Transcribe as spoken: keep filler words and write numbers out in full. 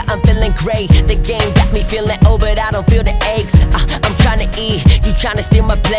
I'm feeling great. The game got me feeling old, but I don't feel the aches. uh, I'm trying to eat, you trying to steal my plate.